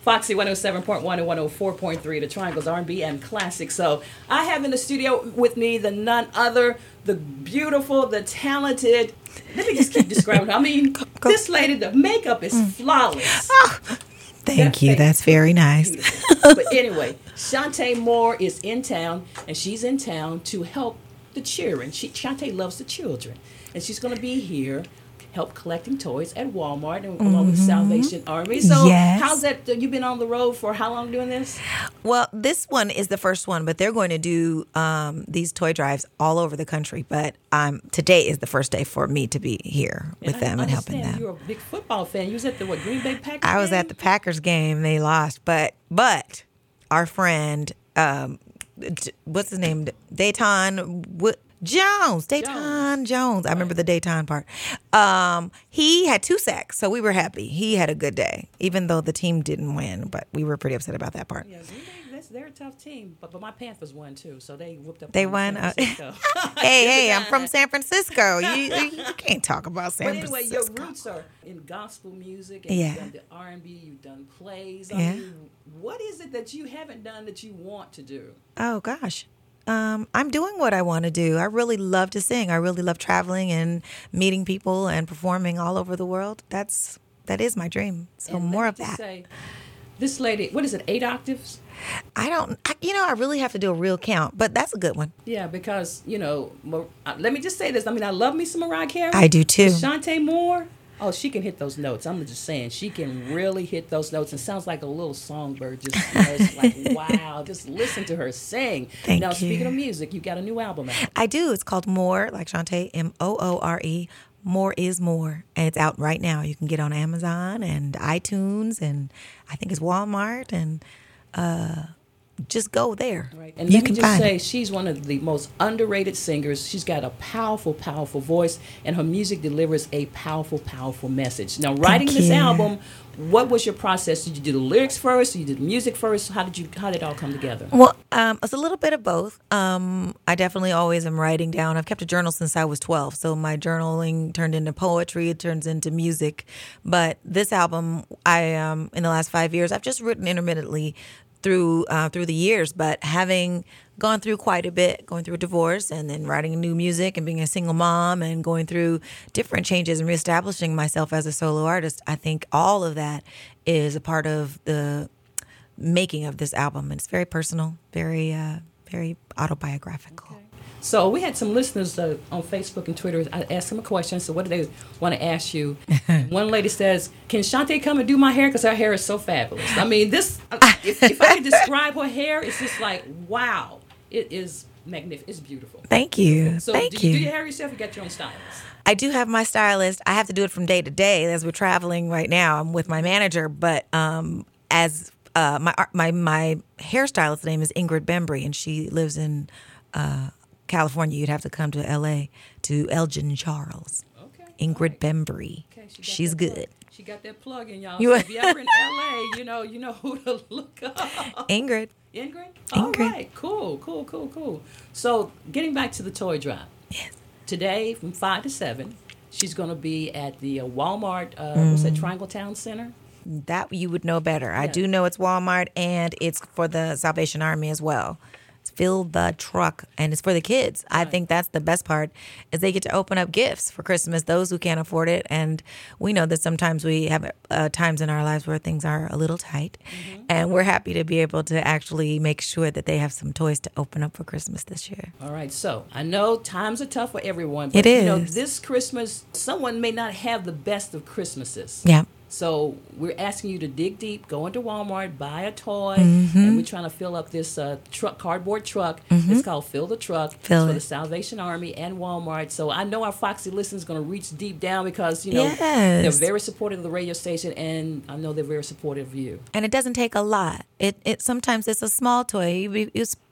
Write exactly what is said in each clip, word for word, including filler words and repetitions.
Foxy one oh seven point one and one oh four point three, the Triangles R and B and Classic. So I have in the studio with me the none other, the beautiful, the talented. Let me just keep describing her. I mean, go, go. This lady, the makeup is mm. flawless. Oh, thank that you. That's very nice. But anyway, Shantae Moore is in town, and she's in town to help the children. She, Shantae loves the children, and she's going to be here help collecting toys at Walmart and mm-hmm. along with the Salvation Army. So yes. how's that? You've been on the road for how long doing this? Well, this one is the first one, but they're going to do um, these toy drives all over the country. But um, today is the first day for me to be here with and them I and helping them. You're a big football fan. You was at the what, Green Bay Packers I was game? at the Packers game. They lost. But but our friend, um, what's his name? Dayton what? Jones, Dayton Jones. Jones. I remember the Dayton part. Um, he had two sacks, so we were happy. He had a good day, even though the team didn't win, but we were pretty upset about that part. Yeah, that's, they're a tough team, but but my Panthers won too, so they whooped up. They won. Uh, hey, hey, I'm from San Francisco. You, you can't talk about San Francisco. But anyway, Francisco. your roots are in gospel music, and yeah. you've done the R and B, you've done plays. I yeah. mean, what is it that you haven't done that you want to do? Oh gosh. Um, I'm doing what I want to do. I really love to sing. I really love traveling and meeting people and performing all over the world. That's that is my dream. So and more let of me just that. Say, this lady, what is it? Eight octaves? I don't. I, you know, I really have to do a real count, but that's a good one. Yeah, because you know, Mar- let me just say this. I mean, I love me some Mariah Carey. I do too. Shantae Moore. Oh, she can hit those notes. I'm just saying, she can really hit those notes. And sounds like a little songbird. Just you know, it's like, wow, just listen to her sing. Thank now, you. Speaking of music, you got a new album out. I do. It's called More, like Shantae, M O O R E. More is More. And it's out right now. You can get on Amazon and iTunes and I think it's Walmart and uh, just go there. Right. And you let can me just find say, it. she's one of the most underrated singers. She's got a powerful, powerful voice, and her music delivers a powerful, powerful message. Now, writing Thank this you. album, what was your process? Did you do the lyrics first? Did you do the music first? How did you? How did it all come together? Well, um, it's a little bit of both. Um, I definitely always am writing down. I've kept a journal since I was twelve, so my journaling turned into poetry. It turns into music. But this album, I um, in the last five years, I've just written intermittently through uh, through the years, but having gone through quite a bit, going through a divorce and then writing new music and being a single mom and going through different changes and reestablishing myself as a solo artist, I think all of that is a part of the making of this album. And it's very personal, very, uh, very autobiographical. Okay. So we had some listeners uh, on Facebook and Twitter. I asked them a question. So what do they want to ask you? One lady says, can Shantae come and do my hair? Because her hair is so fabulous. I mean, this, if, if I could describe her hair, it's just like, wow. It is magnificent. It's beautiful. Thank you. So Thank do you, you. do your hair yourself or you got your own stylist? I do have my stylist. I have to do it from day to day as we're traveling right now. I'm with my manager, but um, as uh, my my my hairstylist's name is Ingrid Bembry, and she lives in uh, California. You'd have to come to L A to Elgin Charles. Okay. Ingrid right. Bembry. Okay, she She's good. Plug. She got that plug in, y'all. You So if you're ever in L A, you know, you know who to look up. Ingrid. Ingrid? All Ingrid. right. Cool, cool, cool, cool. So getting back to the toy drop. Yes. Today from five to seven, she's going to be at the uh, Walmart, uh, mm. what's that, Triangle Town Center? That you would know better. Yeah. I do know it's Walmart, and it's for the Salvation Army as well. Fill the truck, and it's for the kids. I Right. think that's the best part, is they get to open up gifts for Christmas, those who can't afford it. And we know that sometimes we have uh, times in our lives where things are a little tight, mm-hmm. and we're happy to be able to actually make sure that they have some toys to open up for Christmas this year. All right, so I know times are tough for everyone, but It is. you know, this Christmas, someone may not have the best of Christmases. Yeah. So we're asking you to dig deep, go into Walmart, buy a toy, Mm-hmm. and we're trying to fill up this uh, truck, cardboard truck. Mm-hmm. It's called Fill the Truck. Fill it's for it. the Salvation Army and Walmart. So I know our Foxy listeners going to reach deep down because, you know, Yes. they're very supportive of the radio station, and I know they're very supportive of you. And it doesn't take a lot. It it sometimes it's a small toy. You, you,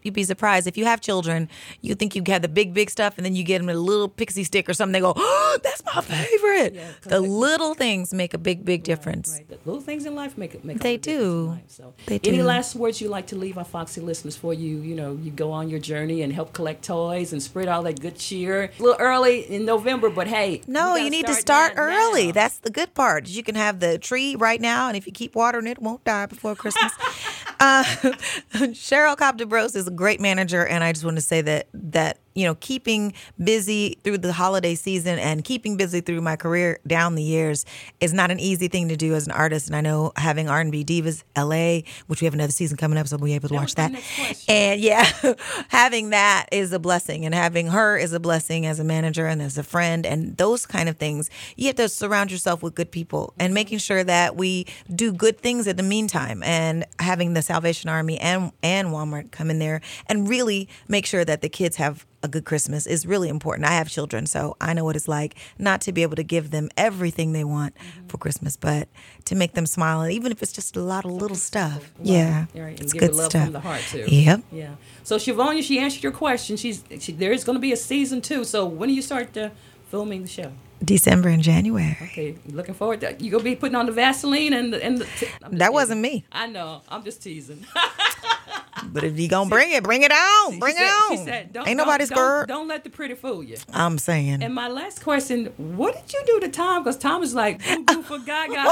you'd be surprised. If you have children, you think you have the big, big stuff, and then you get them a little pixie stick or something. They go, oh, that's my favorite. Yeah, the little things make a big, big difference. Right, right. The little things in life make it make they all the do. difference in life. So, they do. Any last words you'd like to leave our Foxy listeners before you, you know, you go on your journey and help collect toys and spread all that good cheer? A little early in November, but hey, no, you, you need to start early. Now. That's the good part. You can have the tree right now, and if you keep watering it, it won't die before Christmas. uh, Cheryl Cobb-DeBrose is a great manager, and I just want to say that that you know, keeping busy through the holiday season and keeping busy through my career down the years is not an easy thing to do as an artist. And I know having R and B Divas L A, which we have another season coming up, so we'll be able to that watch that. that. And yeah, having that is a blessing, and having her is a blessing as a manager and as a friend, and those kind of things. You have to surround yourself with good people and making sure that we do good things in the meantime, and having the Salvation Army and and Walmart come in there and really make sure that the kids have a good Christmas is really important. I have children, so I know what it's like not to be able to give them everything they want mm-hmm. for Christmas, but to make them smile, and even if it's just a lot of little stuff. Wow. Yeah, right. It's give good love stuff. From the heart too. Yep. Yeah. So Siobhan, she answered your question. She's she, there is going to be a season two. So when do you start uh, filming the show? December and January. Okay, looking forward to you. Gonna be putting on the Vaseline and the, and the t- that teasing. Wasn't me. I know. I'm just teasing. But if you gonna bring it, bring it on. Bring said, it on. She said, don't, Ain't don't, nobody scared. Don't, don't let the pretty fool you. I'm saying. And my last question: what did you do to Tom? Because Tom is like boo boo for Gaga.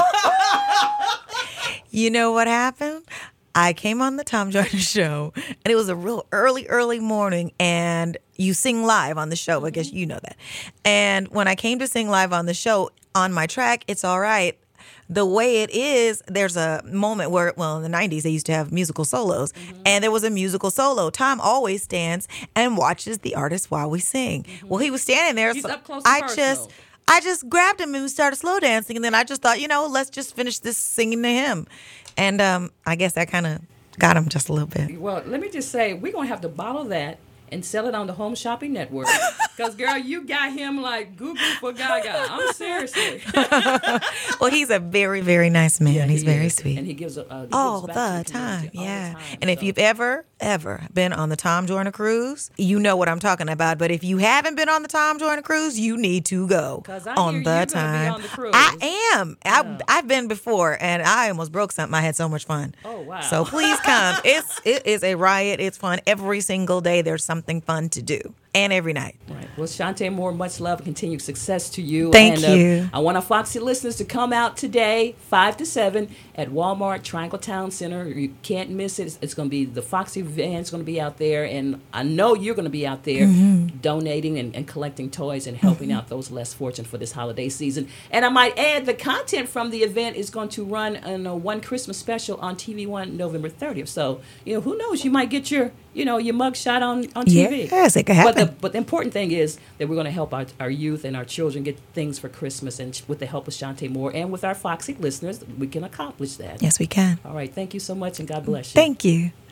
You know what happened? I came on the Tom Joyner show, and it was a real early, early morning, and you sing live on the show. Mm-hmm. I guess you know that. And when I came to sing live on the show, on my track, It's All Right, the way it is, there's a moment where, well, in the nineties, they used to have musical solos, mm-hmm. and there was a musical solo. Tom always stands and watches the artist while we sing. Mm-hmm. Well, he was standing there. He's so up close to I personal. just... I just grabbed him and we started slow dancing, and then I just thought, you know, let's just finish this singing to him. And um, I guess that kind of got him just a little bit. Well, let me just say, we're going to have to bottle that and sell it on the Home Shopping Network. Because, girl, you got him like goo goo for Gaga. I'm seriously. Well, he's a very, very nice man. Yeah, he's he very is. sweet. And he gives uh, he all gives the back to time. the Yeah. all the time. And if So- you've ever, ever been on the Tom Joyner cruise, you know what I'm talking about. But if you haven't been on the Tom Joyner cruise, you need to go 'Cause I on hear the you're gonna time. be on the cruise. I am. Yeah. I, I've been before, and I almost broke something. I had so much fun. Oh, wow. So please come. It's it is a riot. It's fun every single day. There's something fun to do. And every night. Right. Well, Shantae Moore, much love and continued success to you. Thank and, you. Uh, I want our Foxy listeners to come out today, five to seven, at Walmart Triangle Town Center. You can't miss it. It's, it's going to be the Foxy van is going to be out there, and I know you're going to be out there mm-hmm. donating and, and collecting toys and helping mm-hmm. out those less fortunate for this holiday season. And I might add, the content from the event is going to run on a One Christmas special on T V One November thirtieth. So, you know, who knows? You might get your, you know, your mug shot on, on T V. Yes, it could happen. But the, but the important thing is that we're going to help our, our youth and our children get things for Christmas, and with the help of Shantae Moore and with our Foxy listeners, we can accomplish that. Yes, we can. All right. Thank you so much, and God bless you. Thank you.